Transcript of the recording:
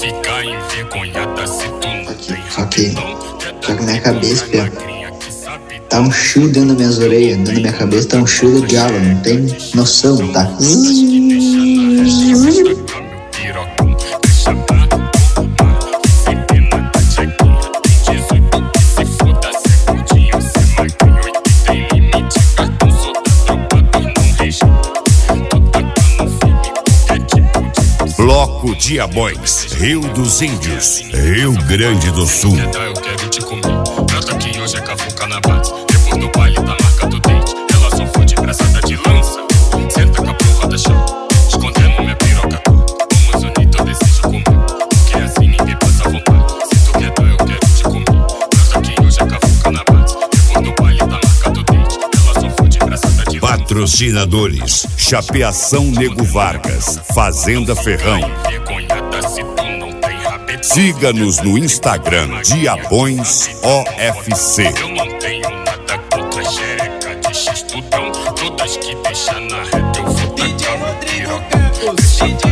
ficar envergonhada se tu não Aqui, tem só que rabetão. na minha cabeça, Pia, tá um chiu dentro das minhas orelhas, dentro da minha cabeça tá um chiu do diabo, não tem noção, tá? Bloco Diabóis, Rio dos Índios, Rio Grande do Sul. Eu quero te comer. Trata que hoje é cavuca na base. Depois do baile da marca do dente. Ela só foi de braçada de lança. Senta com a porra da chão. Escondendo minha piroca toda. Como zonito eu desejo comer. Porque assim ninguém passa vontade. Se tu quer dar, eu quero te comer. Trata que hoje é cavuca na base. Depois do baile da marca do dente. Ela só foi de braçada de lança. Patrocinadores: Chapeação Nego Vargas, Fazenda Ferrão. Siga-nos no Instagram, Diabões OFC. Eu não tenho nada contra xereca de x-tudão. Todas que deixa na reta eu vou tacar meu piroca.